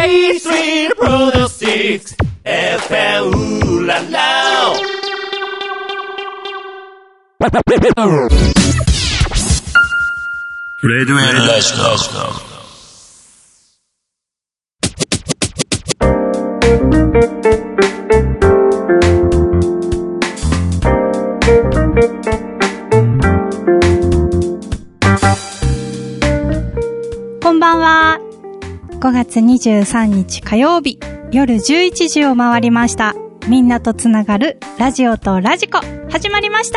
A Street Products FM ララレディオラジコ。 こんばんは。5月23日火曜日夜11時を回りました。みんなとつながるラジオとラジコ始まりました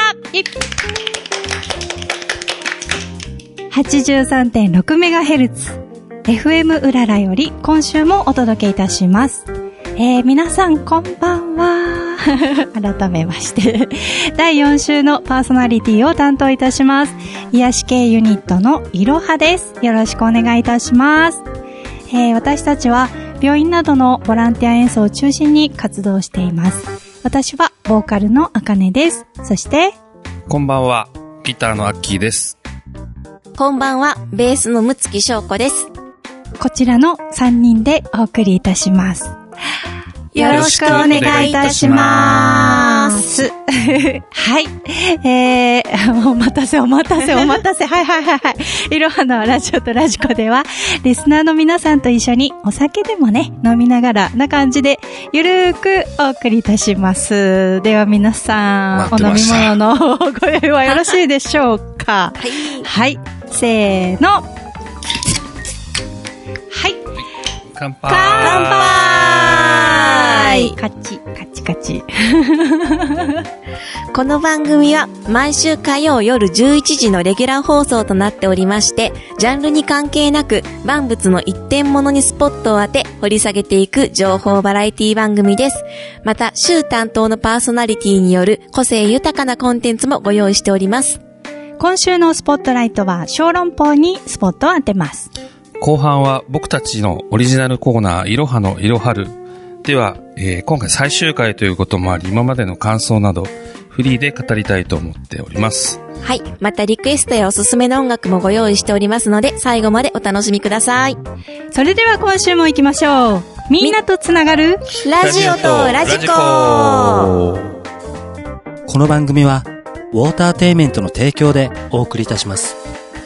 。83.6MHz FM うららより今週もお届けいたします。皆さんこんばんは。改めまして第4週のパーソナリティを担当いたします。癒し系ユニットのいろはです。よろしくお願いいたします。私たちは病院などのボランティア演奏を中心に活動しています。私はボーカルのあかねです。そしてこんばんは、ギターのアッキーです。 こんばんは、ベースのむつきしょうこです。 こちらの3人でお送りいたします。よろしくお願いいたします。はい。お待たせ。はい。いろはのラジオとラジコでは、リスナーの皆さんと一緒にお酒でもね、飲みながらな感じで、ゆるーくお送りいたします。では皆さん、お飲み物のご用意はよろしいでしょうか？ はい。 はい。せーの。はい。 乾杯。 乾杯。カチ。 この番組は毎週火曜夜11時のレギュラー放送となっておりまして、ジャンルに関係なく万物の一点物にスポットを当て掘り下げていく情報バラエティ番組です。また週担当のパーソナリティによる個性豊かなコンテンツもご用意しております。 今週のスポットライトは小籠包にスポットを当てます。 後半は僕たちのオリジナルコーナー、いろはのいろはるでは、今回最終回ということもあり、今までの感想などフリーで語りたいと思っております。 はい。またリクエストやおすすめの音楽もご用意しておりますので、最後までお楽しみください。 それでは今週も行きましょう。みんなとつながるラジオとラジコ。 この番組はウォーターテイメントの提供でお送りいたします。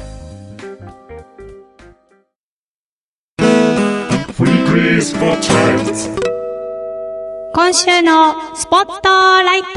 今週のスポットライト。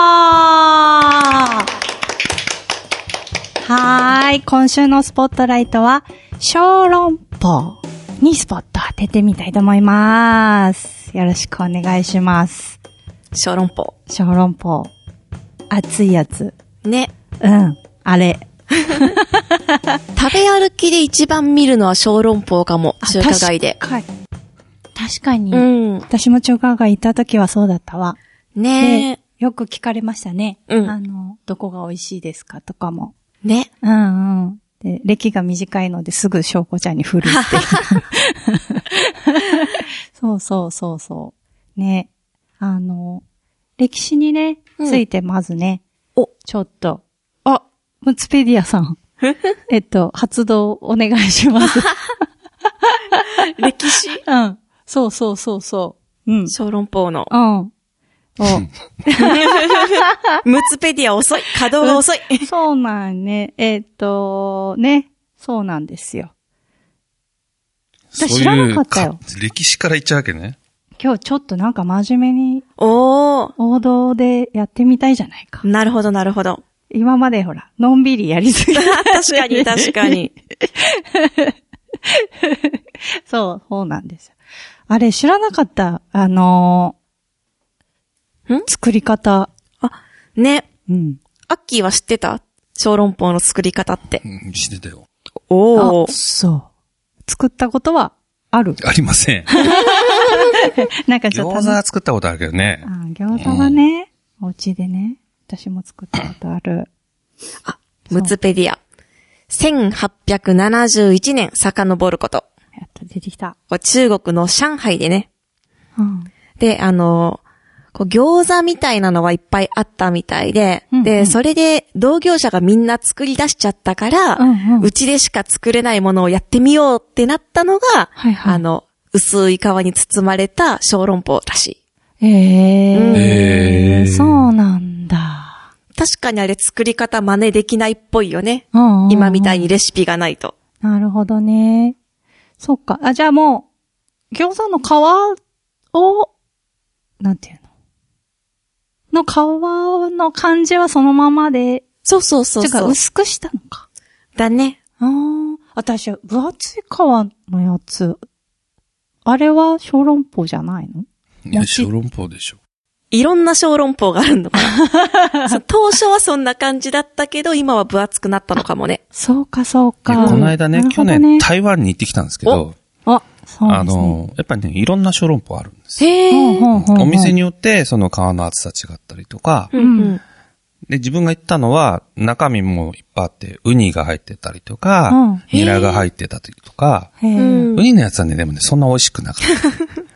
はーい。今週のスポットライトは小籠包にスポット当ててみたいと思います。よろしくお願いします。 小籠包。 小籠包。熱いやつ。 ね。 うん。あれ。 食べ歩きで一番見るのは小籠包かも。中華街で。 確かに。 うん。 私も中華街行った時はそうだったわ。 ねえ。 よく聞かれましたね。 うん。 どこが美味しいですかとかも。 ね。 うんうん。で、歴が短いのですぐ翔子ちゃんに振るって。そう。ね。歴史にね、ついてまずね。ちょっと。ムツペディアさん。発動お願いします。 歴史？ うん。そう。うん。 小籠包の。 うん。 ムツペディア遅い。稼働が遅い。 そうなんね。ね。そうなんですよ。私知らなかったよ。 歴史から言っちゃうわけね。 今日ちょっとなんか真面目に。 王道でやってみたいじゃないか。 なるほど。 今までほら、のんびりやりすぎた。 確かに。 そうなんですよ。あれ知らなかった。作り方。 ね。 うん。 アッキーは知ってた？小籠包の作り方って。 うん、知ってたよ。 そう。作ったことはある？ ありません。 なんかちょっと。 餃子は作ったことあるけどね。 餃子はね、お家でね、私も作ったことある。 ムツペディア。1871年遡ること。 やっと出てきた。 中国の上海でね。 うん、 で、餃子みたいなのはいっぱいあったみたいで、で、それで同業者がみんな作り出しちゃったから、うちでしか作れないものをやってみようってなったのが、 薄い皮に包まれた小籠包らしい。 そうなんだ。 確かにあれ作り方真似できないっぽいよね。 うんうん、 今みたいにレシピがないと。 なるほどね。そっか。あ、じゃあもう、餃子の皮を、なんていうの皮の感じはそのままで。 そうそうそうそう。 てか薄くしたのか。 だね。 私は分厚い皮のやつ。あれは小籠包じゃないの？ いや、小籠包でしょ。 いろんな小籠包があるのかな。当初はそんな感じだったけど、今は分厚くなったのかもね。 そうか、そうか。 この間ね、去年台湾に行ってきたんですけど、 そうですね。 やっぱりね、いろんな小籠包あるんですよ。お店によって、その皮の厚さ違ったりとか、で、自分が行ったのは、中身もいっぱいあって、ウニが入ってたりとか、ニラが入ってたりとか、ウニのやつはね、でもね、そんな美味しくなかった。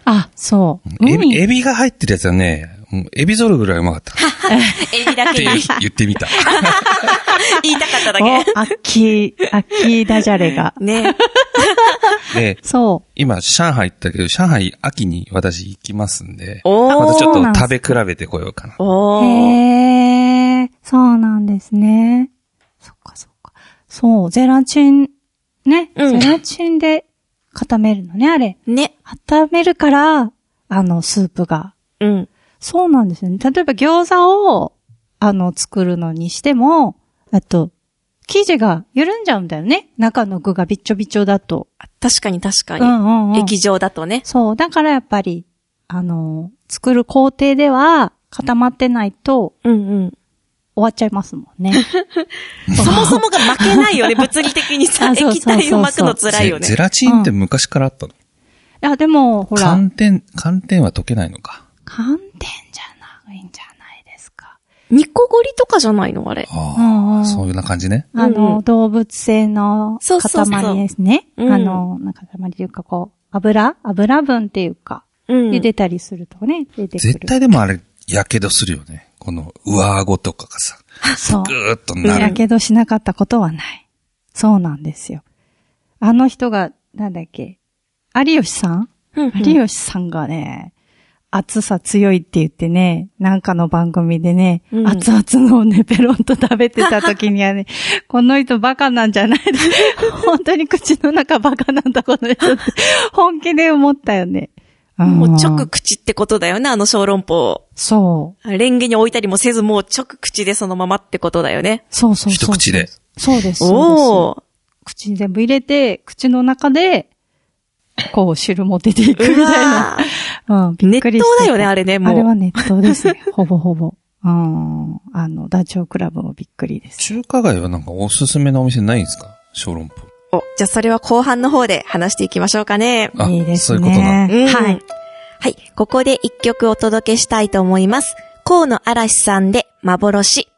あ、そう。 エビが入ってるやつはね、エビゾルぐらいうまかった。 エビだけに。 言ってみた。 言いたかっただけ。 アッキーダジャレが。 ね。 で、 そう。 今、上海行ったけど、上海秋に私行きますんで、 またちょっと食べ比べてこようかな。 へー、そうなんですね。そっかそっか。そう、ゼラチン、ね。ゼラチンで固めるのね、あれ。 ね。 固めるから、スープが。そうなんですよね。例えば餃子を、作るのにしても、生地が緩んじゃうんだよね。中の具がびっちょびちょだと。 確かに確かに。液状だとね。 そう。だからやっぱり、作る工程では固まってないと、終わっちゃいますもんね。 そもそもが負けないよね。物理的にさ、液体を巻くの辛いよね。 ゼラチンって昔からあったの？ いや、でも、ほら。 寒天は溶けないのか。 寒天じゃないんじゃないですか。 ニコゴリとかじゃないのあれ。 そういうな感じね。 動物性の塊ですね。塊というかこう、油分っていうか、茹でたりするとね、出てくる。 絶対でもあれ、やけどするよね。この上顎とかがさ。 そう。 ぐーっとなる。 やけどしなかったことはない。そうなんですよ。あの人が、なんだっけ、有吉さんがね、熱さ強いって言ってね、なんかの番組でね、熱々のをね、ペロンと食べてた時にはね、この人バカなんじゃない本当に口の中バカなんだ、この人って、本気で思ったよね。 もう直口ってことだよね、小籠包。 そう。 レンゲに置いたりもせず、もう直口でそのままってことだよね。 そう。 一口で。 そうです。口に全部入れて、口の中で、こう、汁も出ていくみたいな。びっくりした。 熱湯だよね、あれね、もう。 あれは熱湯ですね。ほぼほぼ。ダチョウ倶楽部もびっくりです。 中華街はなんかおすすめのお店ないんですか？小籠包。 じゃあそれは後半の方で話していきましょうかね。 いいですね。 そういうことな。 はい。はい。ここで一曲お届けしたいと思います。河野嵐さんで幻。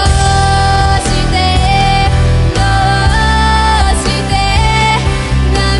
どうして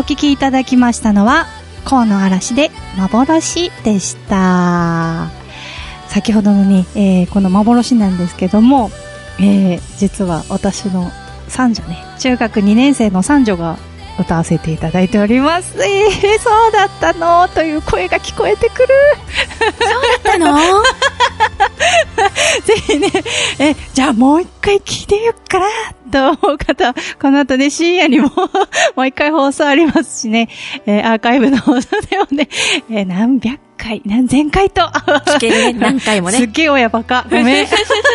聴きいただきましたのは、河野嵐で幻でした。先ほどのね、この幻なんですけども、実は私の三女ね、中学2年生の三女が歌わせていただいております。そうだったのという声が聞こえてくる。 そうだったのぜひね、じゃあもう一回聞いてみよっかなと思う方は、この後ね、深夜にももう一回放送ありますしね、アーカイブの放送でもね、何百回、何千回と。 聞けるね、何回もね。 すっげえ親バカ。ごめん。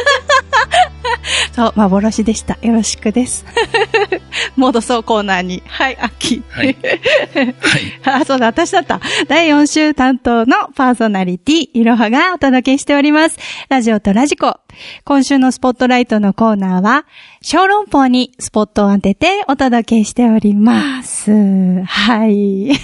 そう、幻でした。よろしくです。戻そうコーナーに。はい、秋。 はい。 あ、そうだ、私だった。第4週担当のパーソナリティ、いろはがお届けしております。ラジオとラジコ。今週のスポットライトのコーナーは、小籠包にスポットを当ててお届けしております。はい。なん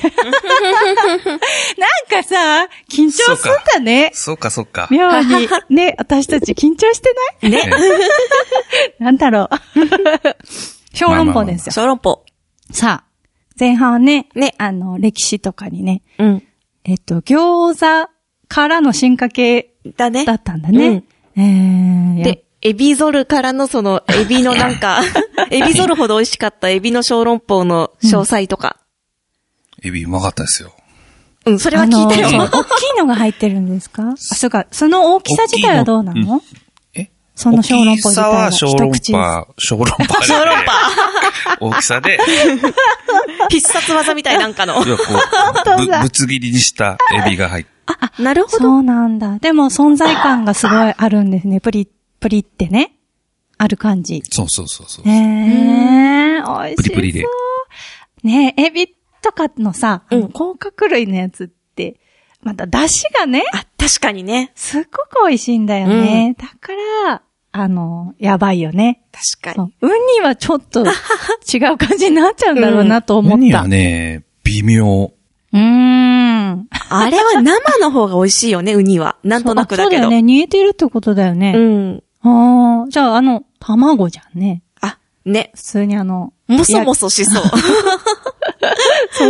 かさ、緊張すんだね。 そうか。 妙に。ね、私たち緊張してないね。なんだろう。小籠包ですよ。 小籠包。 さあ、前半はね、歴史とかにね、餃子からの進化系だったんだね。 で、エビゾルからのその、エビのなんか、エビゾルほど美味しかったエビの小籠包の詳細とか。 エビうまかったですよ。 うん、それは聞いたよ。 大きいのが入ってるんですか？そうか、その大きさ自体はどうなの？その小籠包自体は一口です。 小籠包。大きさで。 必殺技みたいなんかの。 ぶつ切りにしたエビが入って。 あ、なるほど。 そうなんだ。でも存在感がすごいあるんですね。プリってね。ある感じ。 そう。 美味しそう。 プリプリで。 ねエビとかのさ、甲殻類のやつって、また出汁がね。 あ、確かにね。 すっごく美味しいんだよね。だから、やばいよね。 確かに。 ウニはちょっと違う感じになっちゃうんだろうなと思った。ウニはね、微妙。 あれは生の方が美味しいよね、ウニは。なんとなくだけど。 そうだよね。煮えてるってことだよね。じゃあ卵じゃんね。 あ、ね。 普通にもそもそしそう。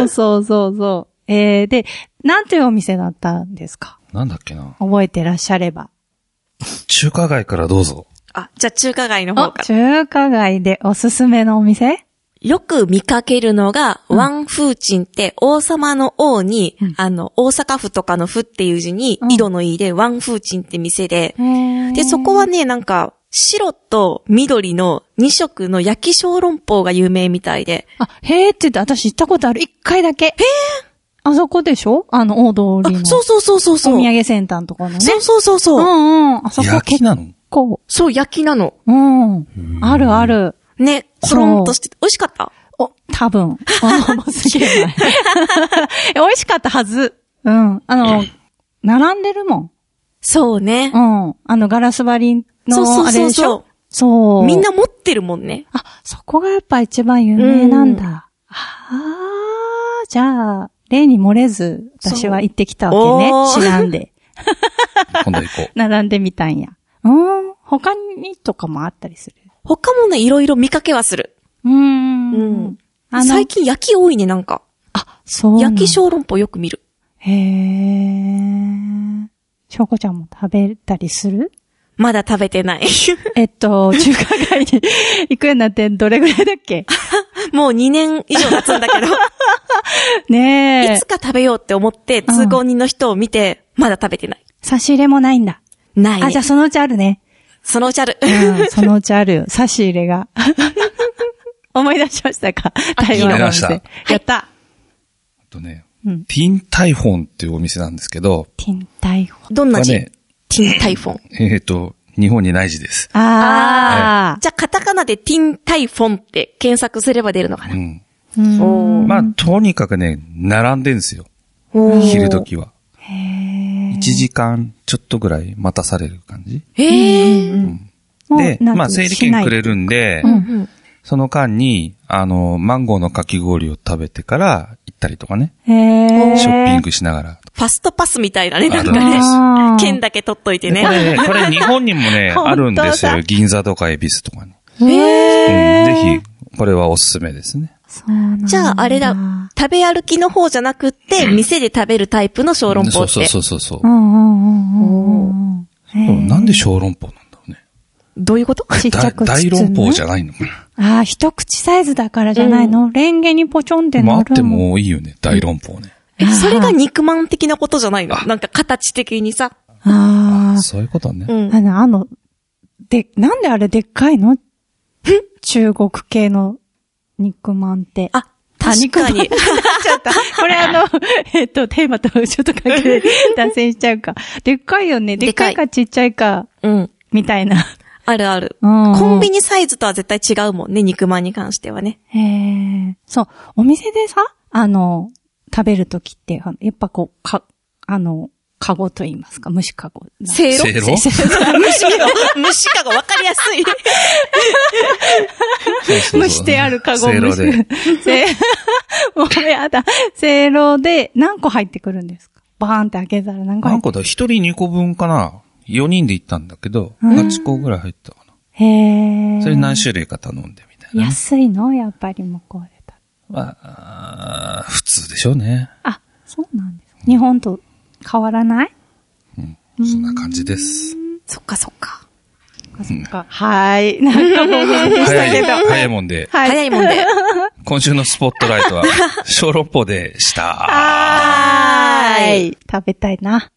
そう。で、なんていうお店だったんですか？ なんだっけな。 覚えてらっしゃれば。 中華街からどうぞ。 あ、じゃあ中華街の方から。 中華街でおすすめのお店？ よく見かけるのが、ワンフーチンって王様の王に、大阪府とかの府っていう字に、井戸の井でワンフーチンって店で、で、そこはね、なんか、白と緑の2色の焼き小籠包が有名みたいで。 あ、へーって言って私行ったことある。1回だけ。へーあそこでしょ？大通りの。 そう。お土産センターのところのね。 そう。 あそこ焼きなの？ そう、焼きななの。 ある。 ね、そろんとして、美味しかった？ 多分。もうすげえ前。美味しかったはず。並んでるもん。 そうね。 ガラス張りのあれでしょ？そう。 みんな持ってるもんね。 あ、そこがやっぱ一番有名なんだ。じゃあ、例に漏れず、私は行ってきたわけね。知らんで。 今度行こう。 並んでみたんや。他にとかもあったりする？ 他もね、いろいろ見かけはする。最近焼き多いね、なんか。あ、そう。焼き小籠包よく見る。 へー。しょうこちゃんも食べたりする？ まだ食べてない。 中華街に行くようになってどれぐらいだっけ？ もう2年以上経つんだけど。 ねえ。 いつか食べようって思って、通行人の人を見て、まだ食べてない。 差し入れもないんだ。 ないね。 じゃあそのうちあるね。 そのうちある。 そのうちあるよ。差し入れが。思い出しましたか？台湾のお店。やった。 ティンタイフォンっていうお店なんですけど。 ティンタイフォン。 どんな字？ティンタイフォン。 日本にない字です。 じゃあカタカナでティンタイフォンって検索すれば出るのかな？ まあ、とにかくね、並んでんですよ。昼時は。1時間ちょっとぐらい待たされる感じ。で、まあ、整理券くれるんで、その間に、マンゴーのかき氷を食べてから行ったりとかね。ショッピングしながら。 ファストパスみたいなね、なんかね。券だけ取っといてね。 これ日本にもね、あるんですよ。銀座とか恵比寿とかに。ぜひ、これはおすすめですね。 そうなんだ。 じゃあ、あれだ、食べ歩きの方じゃなくって、店で食べるタイプの小籠包って。 そう。 なんで小籠包なんだろうね。 どういうこと？ ちっちゃく包む。 大籠包じゃないのかな。一口サイズだからじゃないの？レンゲにポチョンって乗るの。 あってもいいよね、大籠包ね。 それが肉まん的なことじゃないの？なんか形的にさ。 そういうことね。 なんであれでっかいの？中国系の肉まんって。 確かに。 ちょっと、これテーマとちょっと関係脱線しちゃうか。でっかいよね。でっかいかちっちゃいか。みたいな。 あるある。コンビニサイズとは絶対違うもんね、肉まんに関してはね。 そう。お店でさ、食べるときって、やっぱこう、カゴと言いますか、虫カゴ。 せいろ虫カゴ、わかりやすい。 蒸してあるカゴ。 せいろで。 もうやだ。せいろで何個入ってくるんですか？バーンって開けたら何個入ってくる？ 何個だ？一人2個分かな？ 4 人で行ったんだけど、8個ぐらい入ったかな。 へー。 それ何種類か頼んでみたいな。 安いの？やっぱり向こうで普通でしょうね。 そうなんです。日本と変わらない？ そんな感じです。 そっか。 はい。なんかもうでしたけど。 早いもんで。 早いもんで。 今週のスポットライトは、小籠包でした。 食べたいな。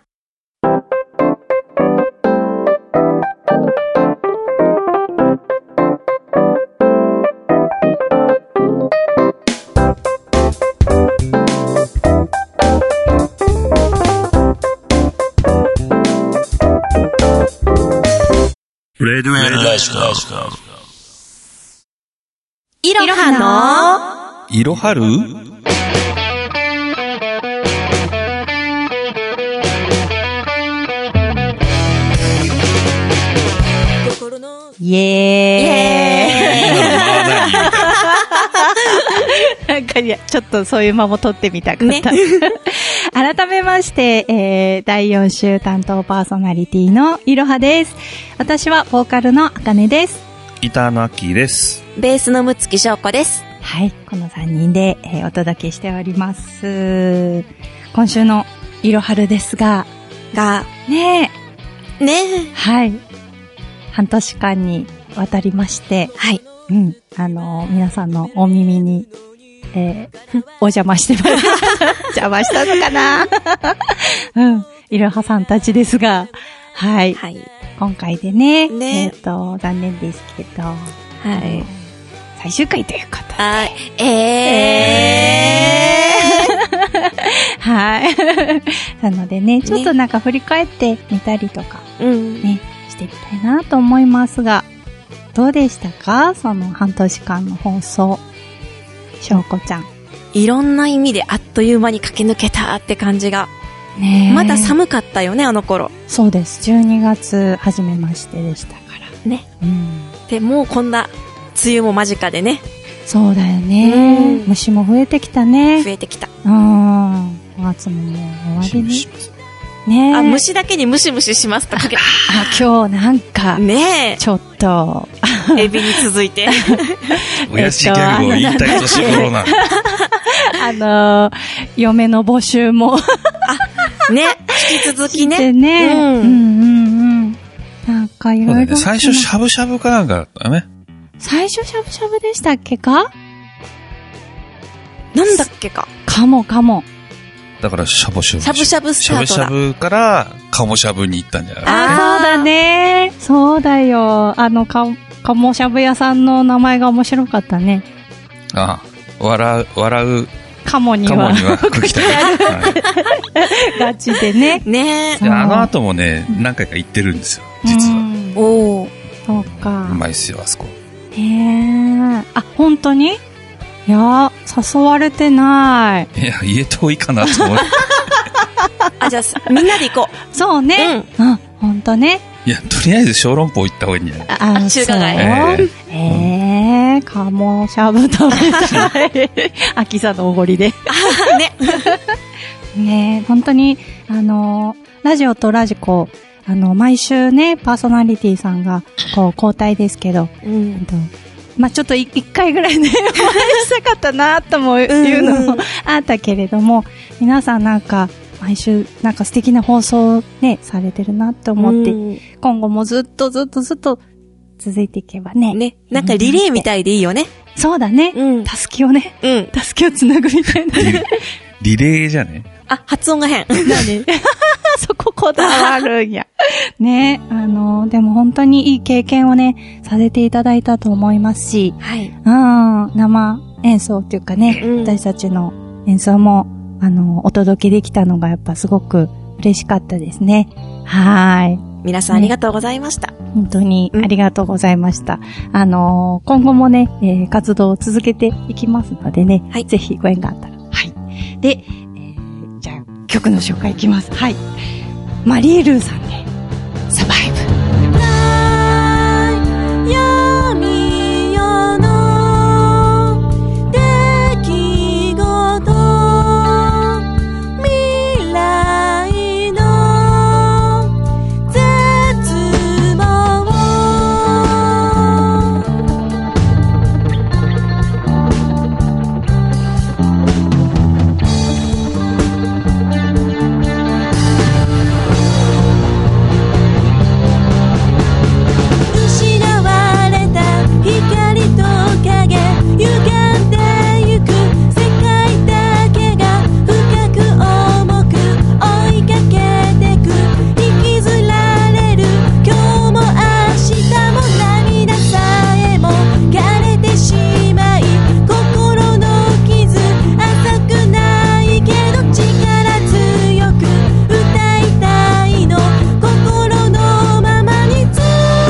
レディオラジコ。 いろはのいろはるイエーイなんかちょっとそういう間も取ってみたかった。改めまして、第4週担当パーソナリティのいろはです。私はボーカルのあかねです。 ギターのアッキーです。 ベースのむつきしょうこです。 はい、この3人で、お届けしております。今週のいろはるですが、ねえ。はい。半年間にわたりまして、 はい。 皆さんのお耳に、お邪魔してます。邪魔したのかな？いろはさんたちですが、はい。今回でね、残念ですけど、最終回ということで。はい。なのでね、ちょっとなんか振り返ってみたりとか、ね、していきたいなと思いますが、どうでしたか？その半年間の放送。しょうこちゃん。 いろんな意味であっという間に駆け抜けたって感じが。ね、まだ寒かったよね、あの頃。 そうです。12月初めましてでしたから。 ね。で、もうこんな梅雨も間近でね。 そうだよね。虫も増えてきたね。 増えてきた。 5月ももう終わりに。ねえ。 虫だけにムシムシしますとかけ今日なんか。 ねえ。 ちょっと。 エビに続いて。 親しギャグを言いたい年頃な。 嫁の募集も。 ね。引き続きね。 なんかいろいろ。 最初しゃぶしゃぶかなんかだったね。 最初しゃぶしゃぶでしたっけか？ なんだっけか。 かも。 だからしゃぶしゃぶ。 しゃぶしゃぶスタートだ。 しゃぶしゃぶからかもしゃぶに行ったんじゃない？ そうだね。そうだよ。かもしゃぶ屋さんの名前が面白かったね。 笑う。 カモには服着たい。 ガチでね。 ねえ。あの後もね、何回か行ってるんですよ、実は。 そうか。 うまいっすよ、あそこ。 本当に？いや、誘われてない。 いや、家遠いかなと思って。 じゃあ、みんなで行こう。 そうね。ほんとね。 いや、とりあえず小籠包行った方がいいんじゃない？ 中華街。かもしゃぶ食べたい。秋さんのおごりで。ね、本当に、ラジオとラジコ、毎週ね、パーソナリティさんが、交代ですけど、 まあちょっと一回ぐらいね、お会いしたかったなともいうのもあったけれども、皆さんなんか、毎週なんか素敵な放送をね、されてるなって思って、今後もずっと続いていけばね。 ね。なんかリレーみたいでいいよね。 そうだね。たすきをね。たすきをつなぐみたいなね。 リレーじゃね。 あ、発音が変。 何そここだわるんや。ね、でも本当にいい経験をね、させていただいたと思いますし、 はい。 生演奏っていうかね、私たちの演奏も、お届けできたのがやっぱすごく嬉しかったですね。はい。 皆さんありがとうございました。 本当にありがとうございました。今後もね、活動を続けていきますのでね、はい、ぜひご縁があったら。はい。で、じゃあ曲の紹介いきます。はい。マリールーさんで、サバイブ。 闇夜の出来事、未来の絶望、失われた光と影、歪んでゆく世界だけが深く重く追いかけてく、引きずられる今日も明日も、涙さえも枯れてしまい、心の傷浅くないけど力強く歌いたいの、心のままにずっと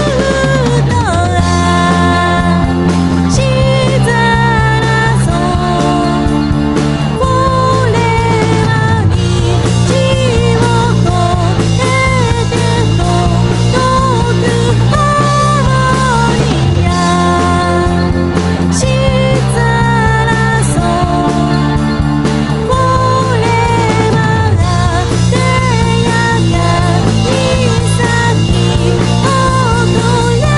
しざらそう。これは道を越えてと遠く方にやしざらそう。これは艶やかに咲き誇れ。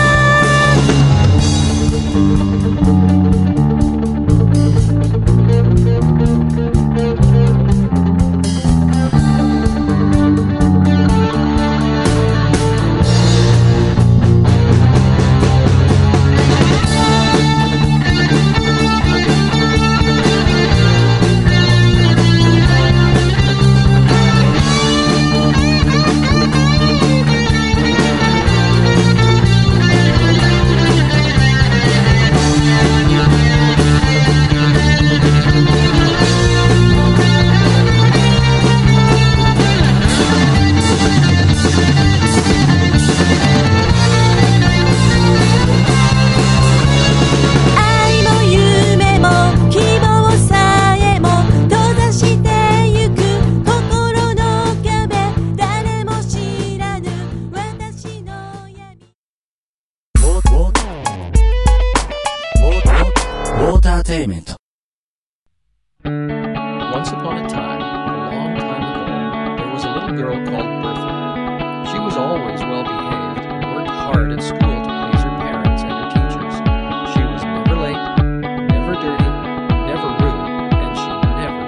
愛も夢も希望さえも閉ざしてゆく心の壁、誰も知らぬ私の闇。 ウォーターテイメント。 Once upon a time, a long time ago, there was a little girl called Bertha. She was always well behaved and worked hard at school to please her parents and her teachers. She was never late, never dirty, never rude, and she never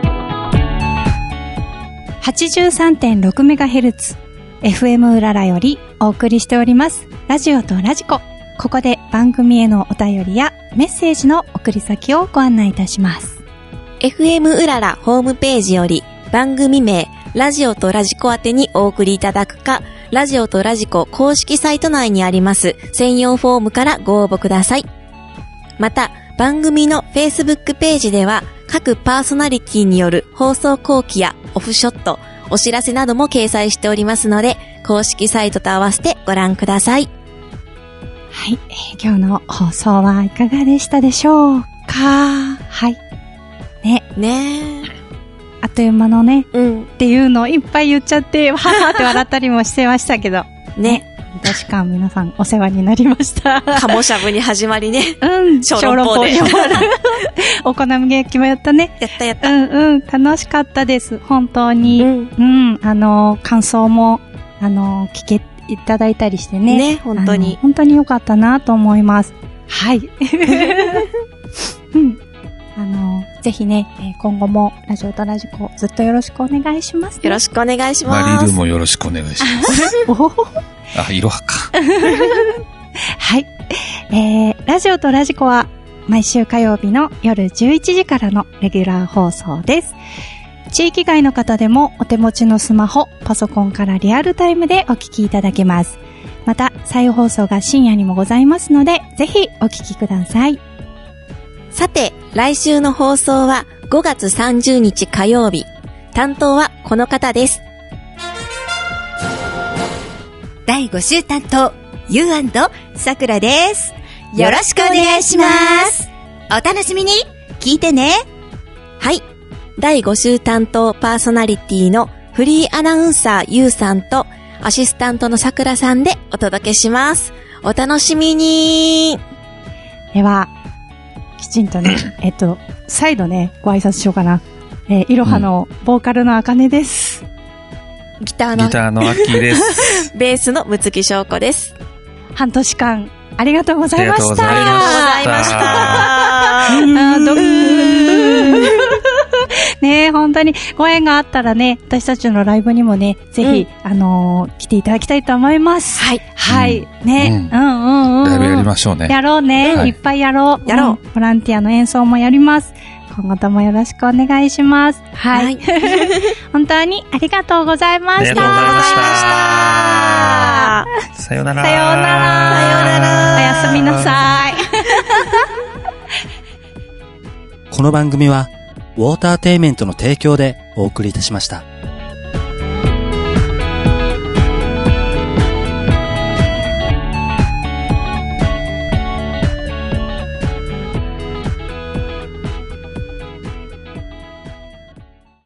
told. 83.6MHz FM うららよりお送りしておりますラジオとラジコ。ここで番組へのお便りやメッセージの送り先をご案内いたします。 FM うららホームページより番組名ラジオとラジコ宛てにお送りいただくか、ラジオとラジコ公式サイト内にあります専用フォームからご応募ください。また番組の Facebook ページでは各パーソナリティによる放送後期やオフショット、お知らせなども掲載しておりますので、公式サイトと合わせてご覧ください。 はい、今日の放送はいかがでしたでしょうか。はい。ねえ。あっという間のね、っていうのをいっぱい言っちゃって、ははって笑ったりもしてましたけど。ね。確か皆さんお世話になりました。 カモしゃぶに始まりね。 小籠包で。お好み焼きもやったね。 やった。 楽しかったです。本当に。感想も、聞けいただいたりしてね。 ね、本当に。 本当に良かったなと思います。 はい。うん。ぜひね、今後もラジオとラジコずっとよろしくお願いします、ね。 よろしくお願いします。 マリルもよろしくお願いします。あ、いろはか。 はい。ラジオとラジコは毎週火曜日の夜11時からのレギュラー放送です。地域外の方でもお手持ちのスマホ、パソコンからリアルタイムでお聞きいただけます。また、再放送が深夜にもございますので、ぜひお聞きください。 さて、来週の放送は5月30日火曜日。担当はこの方です。 第5週担当、ゆう&さくらです。よろしくお願いします。お楽しみに聞いてね。 はい。第5週担当パーソナリティのフリーアナウンサーゆうさんとアシスタントのさくらさんでお届けします。お楽しみに。 では、きちんとね、再度ね、ご挨拶しようかな。いろはのボーカルのあかねです。 ギターのアッキーです。 ベースのむつきしょうこです。 半年間、ありがとうございました。 ありがとうございました。 ねえ、本当にご縁があったらね、私たちのライブにもね、ぜひ、来ていただきたいと思います。 はい。 はい。ね。ライブやりましょうね。 やろうね。いっぱいやろう。ボランティアの演奏もやります。今後ともよろしくお願いします。はい。本当にありがとうございました。ありがとうございました。さよなら。 さよなら。さよなら。おやすみなさい。 この番組はウォーターテイメントの提供でお送りいたしました。